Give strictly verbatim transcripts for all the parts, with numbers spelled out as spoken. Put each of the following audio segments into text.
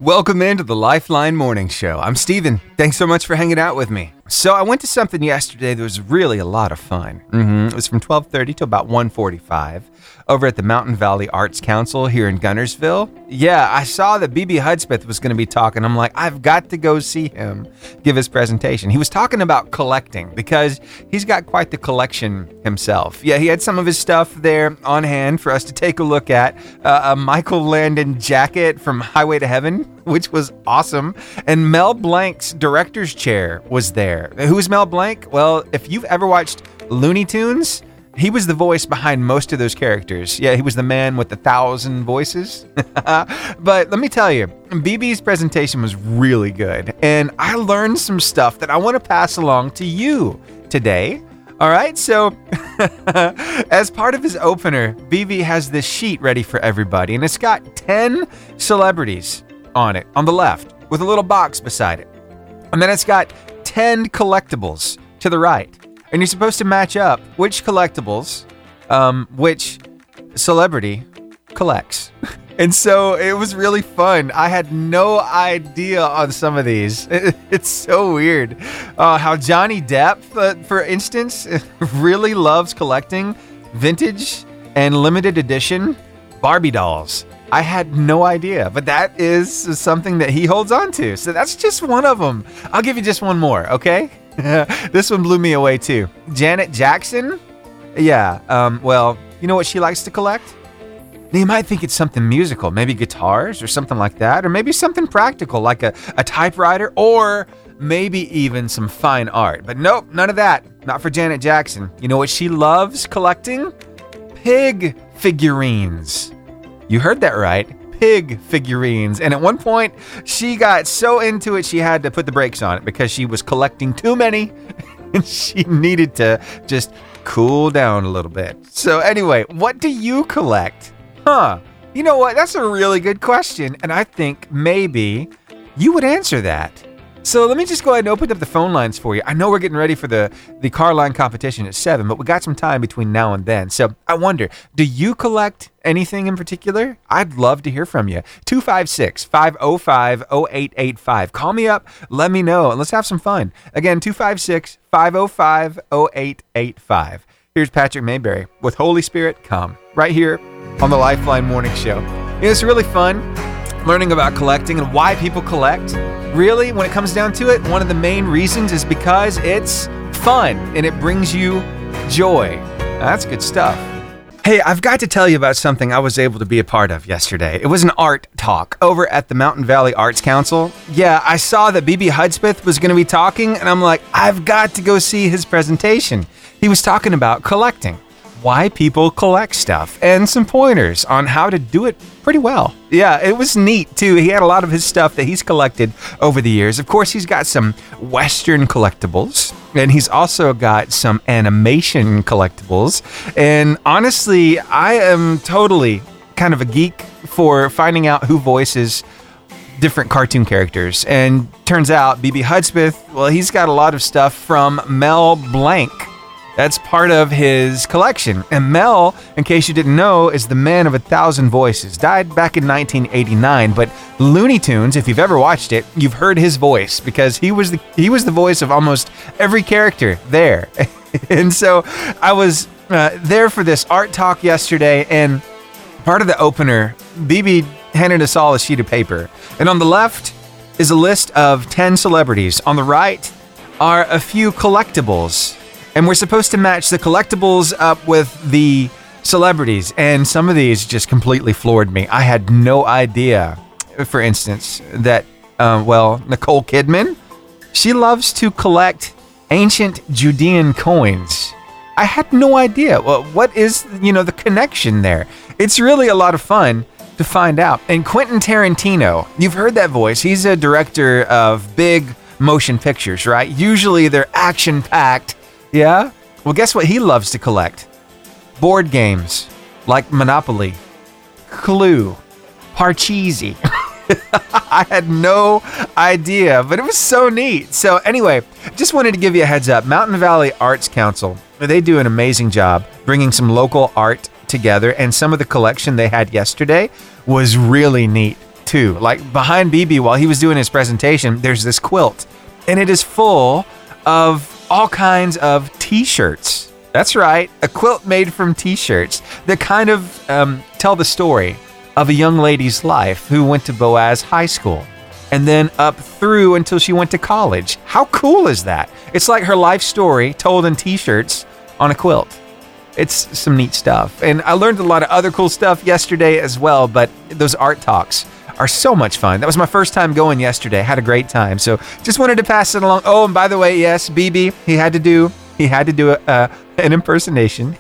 Welcome into the Lifeline Morning Show. I'm Steven. Thanks so much for hanging out with me. So I went to something yesterday that was really a lot of fun. Mm-hmm. It was from twelve thirty to about one forty-five over at the Mountain Valley Arts Council here in Guntersville. Yeah, I saw that B B Hudspeth was going to be talking. I'm like, I've got to go see him give his presentation. He was talking about collecting because he's got quite the collection himself. Yeah, he had some of his stuff there on hand for us to take a look at. Uh, a Michael Landon jacket from Highway to Heaven, which was awesome. And Mel Blanc's director's chair was there. Who's Mel Blanc? Well, if you've ever watched Looney Tunes, he was the voice behind most of those characters. Yeah, he was the man with the thousand voices. But let me tell you, B B's presentation was really good. And I learned some stuff that I want to pass along to you today. All right, so as part of his opener, B B has this sheet ready for everybody. And it's got ten celebrities on it, on the left, with a little box beside it. And then it's got ten collectibles to the right. And you're supposed to match up which collectibles, um, which celebrity collects. And so it was really fun. I had no idea on some of these. It, it's so weird. Uh, how Johnny Depp, uh, for instance, really loves collecting vintage and limited edition Barbie dolls. I had no idea, but that is something that he holds on to. So that's just one of them. I'll give you just one more, okay? This one blew me away too. Janet Jackson? Yeah, um, well, you know what she likes to collect? Now, you might think it's something musical, maybe guitars or something like that, or maybe something practical like a, a typewriter, or maybe even some fine art. But nope, none of that. Not for Janet Jackson. You know what she loves collecting? Pig figurines. You heard that right. Pig figurines. And at one point, she got so into it, she had to put the brakes on it because she was collecting too many and she needed to just cool down a little bit. So anyway, what do you collect? Huh. You know what? That's a really good question. And I think maybe you would answer that. So let me just go ahead and open up the phone lines for you. I know we're getting ready for the, the car line competition at seven, but we got some time between now and then. So I wonder, do you collect anything in particular? I'd love to hear from you. two five six, five oh five, oh eight eight five. Call me up, let me know, and let's have some fun. Again, two five six, five oh five, oh eight eight five. Here's Patrick Mayberry with Holy Spirit Come, right here on the Lifeline Morning Show. It's really fun learning about collecting and why people collect. Really, when it comes down to it, one of the main reasons is because it's fun and it brings you joy. Now, that's good stuff. Hey, I've got to tell you about something I was able to be a part of yesterday. It was an art talk over at the Mountain Valley Arts Council. Yeah, I saw that B B Hudspeth was going to be talking, and I'm like, I've got to go see his presentation. He was talking about collecting, why people collect stuff, and some pointers on how to do it pretty well. Yeah, it was neat too. He had a lot of his stuff that he's collected over the years. Of course, he's got some Western collectibles, and he's also got some animation collectibles. And honestly, I am totally kind of a geek for finding out who voices different cartoon characters. And turns out B B Hudspeth, well, he's got a lot of stuff from Mel Blanc. That's part of his collection. And Mel, in case you didn't know, is the man of a thousand voices. Died back in nineteen eighty-nine, but Looney Tunes, if you've ever watched it, you've heard his voice because he was the he was the voice of almost every character there. And so I was uh, there for this art talk yesterday, and part of the opener, B B handed us all a sheet of paper. And on the left is a list of ten celebrities. On the right are a few collectibles. And we're supposed to match the collectibles up with the celebrities. And some of these just completely floored me. I had no idea, for instance, that, uh, well, Nicole Kidman, she loves to collect ancient Judean coins. I had no idea. Well, what is, you know, the connection there? It's really a lot of fun to find out. And Quentin Tarantino, you've heard that voice. He's a director of big motion pictures, right? Usually they're action-packed. Yeah? Well, guess what he loves to collect? Board games like Monopoly, Clue, Parcheesi. I had no idea, but it was so neat. So anyway, just wanted to give you a heads up. Mountain Valley Arts Council, they do an amazing job bringing some local art together, and some of the collection they had yesterday was really neat too. Like behind B B, while he was doing his presentation, there's this quilt, and it is full of all kinds of t-shirts. That's right, a quilt made from t-shirts that kind of um, tell the story of a young lady's life who went to Boaz High School and then up through until she went to college. How cool is that? It's like her life story told in t-shirts on a quilt. It's some neat stuff. And I learned a lot of other cool stuff yesterday as well, but those art talks are so much fun. That was my first time going yesterday. Had a great time. So just wanted to pass it along. Oh, and by the way, yes, B B, he had to do he had to do a, uh, an impersonation.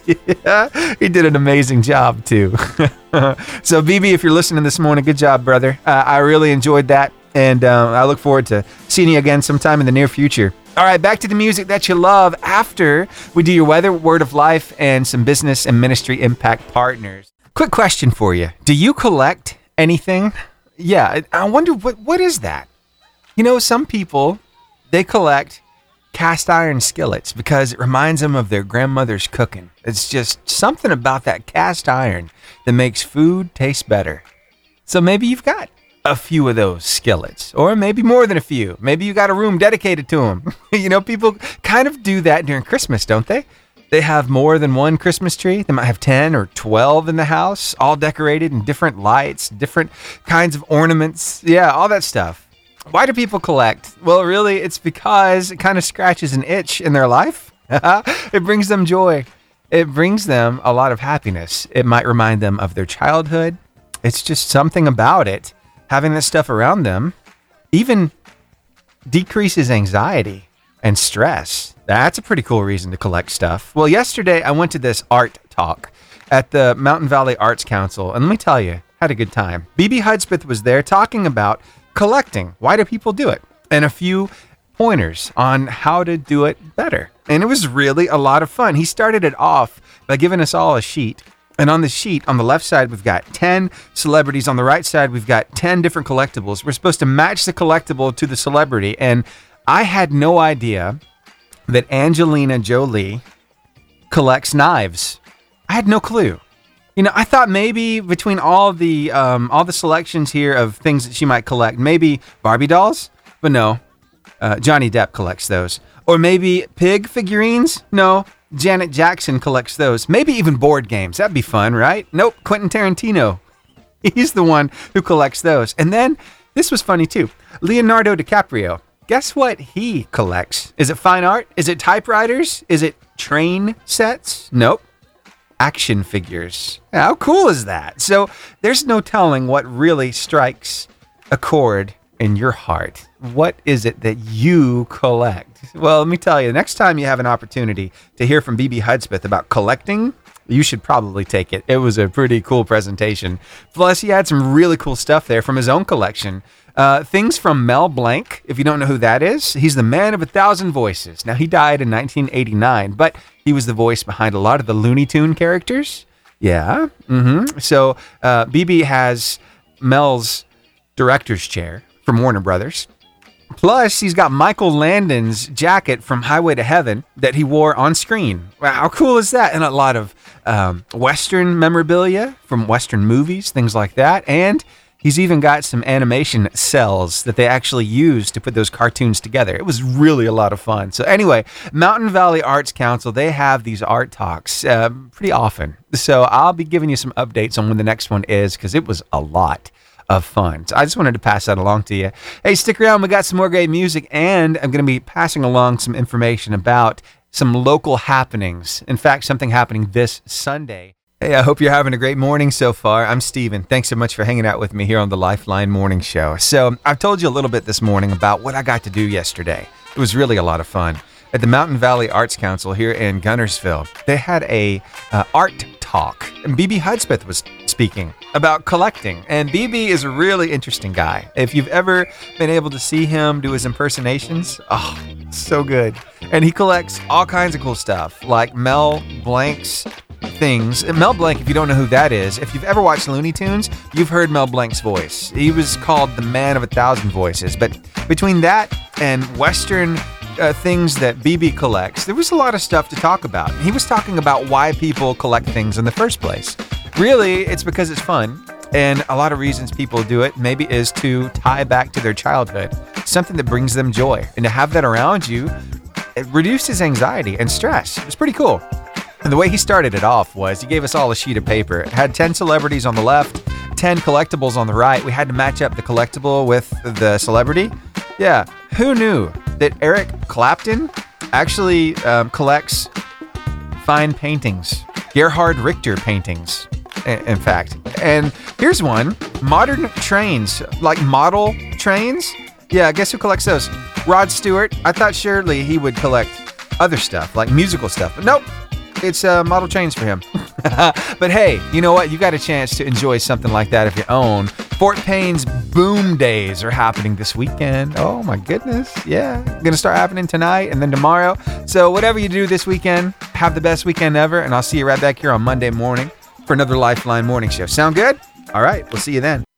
Yeah, he did an amazing job too. So B B, if you're listening this morning, good job, brother. Uh, I really enjoyed that, and uh, I look forward to seeing you again sometime in the near future. All right, back to the music that you love after we do your weather, word of life, and some business and ministry impact partners. Quick question for you. Do you collect anything? Yeah, I wonder what what is that? You know, some people, they collect cast iron skillets because it reminds them of their grandmother's cooking. It's just something about that cast iron that makes food taste better. So maybe you've got a few of those skillets, or maybe more than a few. Maybe you got a room dedicated to them. You know, people kind of do that during Christmas, don't they? They have more than one Christmas tree. They might have ten or twelve in the house, all decorated in different lights, different kinds of ornaments. Yeah, all that stuff. Why do people collect? Well, really, it's because it kind of scratches an itch in their life. It brings them joy. It brings them a lot of happiness. It might remind them of their childhood. It's just something about it. Having this stuff around them even decreases anxiety and stress. That's a pretty cool reason to collect stuff. Well, yesterday I went to this art talk at the Mountain Valley Arts Council, and let me tell you, had a good time. B B Hudspeth was there talking about collecting. Why do people do it? And a few pointers on how to do it better. And it was really a lot of fun. He started it off by giving us all a sheet. And on the sheet, on the left side, we've got ten celebrities. On the right side, we've got ten different collectibles. We're supposed to match the collectible to the celebrity. And I had no idea that Angelina Jolie collects knives. I had no clue. You know, I thought maybe between all the um, all the selections here of things that she might collect, maybe Barbie dolls, but no, uh, Johnny Depp collects those. Or maybe pig figurines? No, Janet Jackson collects those. Maybe even board games. That'd be fun, right? Nope, Quentin Tarantino. He's the one who collects those. And then, this was funny too, Leonardo DiCaprio. Guess what he collects? Is it fine art? Is it typewriters? Is it train sets? Nope. Action figures. How cool is that? So there's no telling what really strikes a chord in your heart. What is it that you collect? Well, let me tell you, next time you have an opportunity to hear from B B Hudspeth about collecting, you should probably take it. It was a pretty cool presentation. Plus, he had some really cool stuff there from his own collection. Uh, things from Mel Blanc, if you don't know who that is, he's the man of a thousand voices. Now, he died in nineteen eighty-nine, but he was the voice behind a lot of the Looney Tune characters. Yeah. Mm-hmm. So, uh, B B has Mel's director's chair from Warner Brothers. Plus, he's got Michael Landon's jacket from Highway to Heaven that he wore on screen. Wow, how cool is that? And a lot of um, Western memorabilia from Western movies, things like that. And he's even got some animation cells that they actually use to put those cartoons together. It was really a lot of fun. So anyway, Mountain Valley Arts Council, they have these art talks uh, pretty often. So I'll be giving you some updates on when the next one is, because it was a lot of fun. So I just wanted to pass that along to you. Hey, stick around. We got some more great music, and I'm going to be passing along some information about some local happenings. In fact, something happening this Sunday. Hey, I hope you're having a great morning so far. I'm Steven. Thanks so much for hanging out with me here on the Lifeline Morning Show. So I've told you a little bit this morning about what I got to do yesterday. It was really a lot of fun. At the Mountain Valley Arts Council here in Gunnersville, they had a uh, art talk, and B B Hudspeth was speaking about collecting. And B B is a really interesting guy. If you've ever been able to see him do his impersonations, oh, so good. And he collects all kinds of cool stuff, like Mel Blanc's things. And Mel Blanc, if you don't know who that is, if you've ever watched Looney Tunes, you've heard Mel Blanc's voice. He was called the man of a thousand voices. But between that and Western Uh, things that B B collects, there was a lot of stuff to talk about. He was talking about why people collect things in the first place. Really, it's because it's fun. And a lot of reasons people do it maybe is to tie back to their childhood, something that brings them joy. And to have that around you, it reduces anxiety and stress. It's pretty cool. And the way he started it off was he gave us all a sheet of paper. It had ten celebrities on the left, ten collectibles on the right. We had to match up the collectible with the celebrity. Yeah, who knew that Eric Clapton actually um, collects fine paintings, Gerhard Richter paintings, in fact. And here's one, modern trains, like model trains. Yeah, guess who collects those? Rod Stewart. I thought surely he would collect other stuff, like musical stuff, but nope. It's uh, model trains for him. But hey, you know what? You got a chance to enjoy something like that of your own. Fort Payne's Boom Days are happening this weekend. Oh my goodness. Yeah. Gonna start happening tonight and then tomorrow. So whatever you do this weekend, have the best weekend ever. And I'll see you right back here on Monday morning for another Lifeline Morning Show. Sound good? All right. We'll see you then.